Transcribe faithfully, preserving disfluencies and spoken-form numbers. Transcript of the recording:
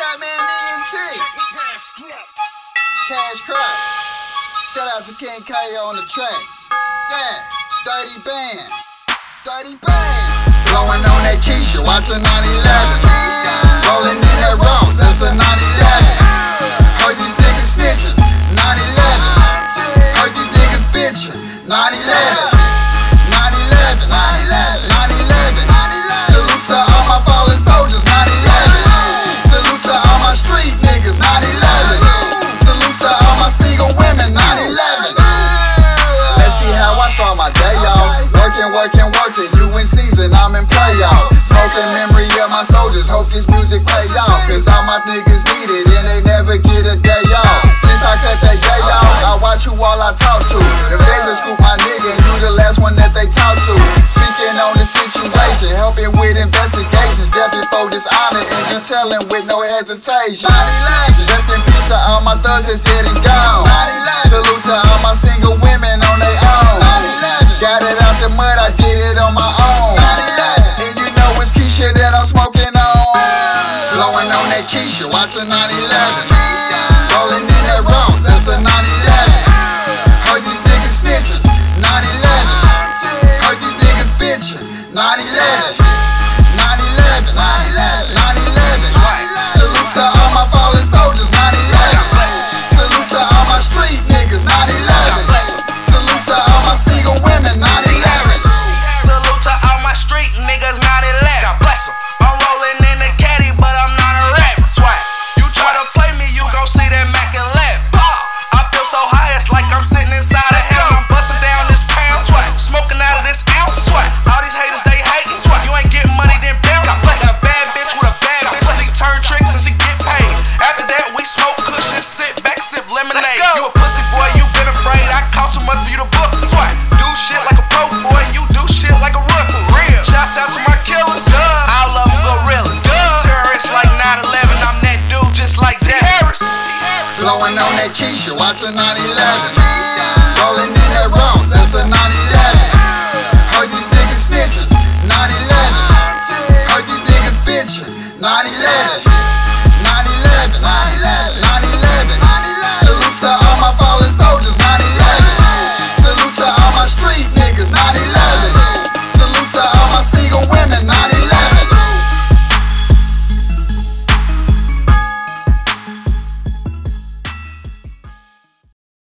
that man E N T. Cash Crop. Shout out to King K on the track. Yeah, Dirty Band. Dirty Band. Blowing on that Keisha, watching nine eleven. Rolling in that Ross, that's a nine eleven. Heard these niggas snitching, nine eleven. Heard these niggas bitching, nine eleven. nine eleven, nine eleven. Salute to all my fallen soldiers, nine eleven. Salute to all my street niggas, nine eleven. Salute to all my single women, nine eleven. Let's see how I start my day off. Working, working, working, you in season, I'm in playoff. Smoking memory of my soldiers, hope this music pay off. Cause all my niggas need it and they never get a day off. Since I cut that day off, I watch who all I talk to. If there's a scoop, my nigga, you the last one that they talk to. Speaking on the situation, helping with investigations. Death before dishonor and you telling with no hesitation. Rest in peace to all my thugs that's dead and gone. Salute to all my single women on their own. Got it out the mud, I did it on my own. And you know it's Keisha that I'm smoking on. Blowing on that Keisha, watching